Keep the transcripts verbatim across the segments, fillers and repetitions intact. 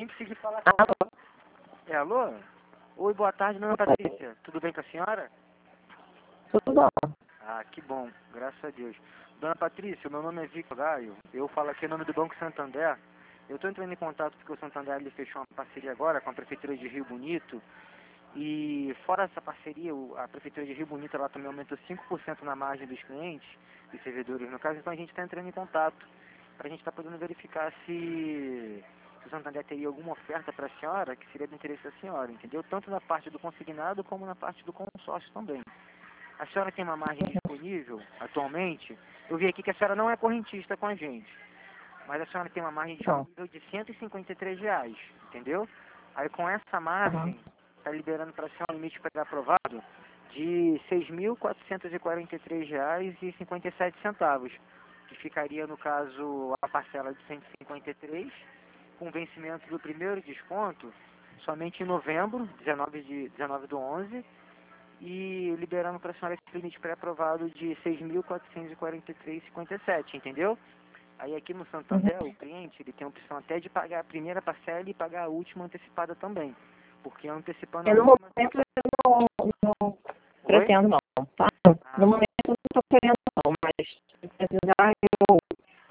consegui falar com ela. É, alô? Oi, boa tarde, dona Patrícia. Tudo bem com a senhora? Tudo bom. Ah, que bom, graças a Deus. Dona Patrícia, meu nome é Victor Gaio. Eu falo aqui em nome do Banco Santander. Eu estou entrando em contato porque o Santander ele fechou uma parceria agora com a Prefeitura de Rio Bonito. E fora essa parceria, a Prefeitura de Rio Bonito ela também aumentou cinco por cento na margem dos clientes, dos servidores no caso, então a gente está entrando em contato para a gente estar tá podendo verificar se, se o Santander teria alguma oferta para a senhora que seria do interesse da senhora, entendeu? Tanto na parte do consignado como na parte do consórcio também. A senhora tem uma margem disponível atualmente? Eu vi aqui que a senhora não é correntista com a gente, mas a senhora tem uma margem disponível de cento e cinquenta e três reais, entendeu? Aí com essa margem, está liberando para a senhora o limite pré-aprovado de seis mil quatrocentos e quarenta e três reais e cinquenta e sete centavos, que ficaria, no caso, a parcela de cento e cinquenta e três, com vencimento do primeiro desconto, somente em novembro, dezenove de, dezenove do onze, e liberando para a senhora esse limite pré-aprovado de seis mil quatrocentos e quarenta e três reais e cinquenta e sete centavos, entendeu? Aí aqui no Santander, Uhum. o cliente ele tem a opção até de pagar a primeira parcela e pagar a última antecipada também. Porque antecipando a Eu, no última... momento, eu não, não Oi? pretendo, não. Tá? Ah, No momento, eu não estou querendo, não. Mas se precisar, eu...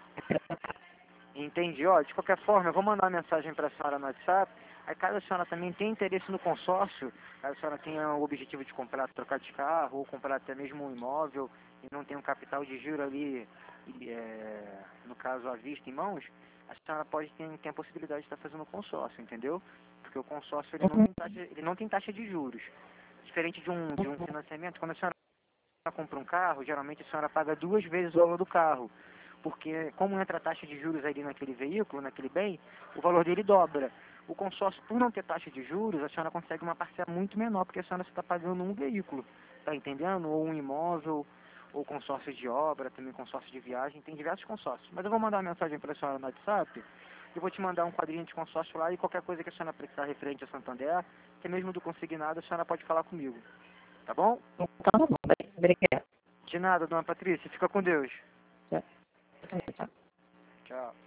entendi. Ó, de qualquer forma, eu vou mandar uma mensagem para a senhora no WhatsApp. Aí caso a senhora também tenha interesse no consórcio, caso a senhora tenha o objetivo de comprar, trocar de carro, ou comprar até mesmo um imóvel, e não tem um capital de giro ali, e, é, no caso, à vista em mãos, a senhora pode ter, ter a possibilidade de estar fazendo consórcio, entendeu? Porque o consórcio ele não Uhum. tem taxa, ele não tem taxa de juros. Diferente de um, de um financiamento, quando a senhora compra um carro, geralmente a senhora paga duas vezes o valor do carro. Porque como entra a taxa de juros ali naquele veículo, naquele bem, o valor dele dobra. O consórcio, por não ter taxa de juros, a senhora consegue uma parcela muito menor, porque a senhora está pagando um veículo, tá entendendo? Ou um imóvel, ou consórcio de obra, também consórcio de viagem, tem diversos consórcios. Mas eu vou mandar uma mensagem para a senhora no WhatsApp, eu vou te mandar um quadrinho de consórcio lá, e qualquer coisa que a senhora precisar referente a Santander, até mesmo do consignado, a senhora pode falar comigo. Tá bom? Então, tá bom. Obrigada. De nada, dona Patrícia. Fica com Deus. Tchau. Tchau. Tchau.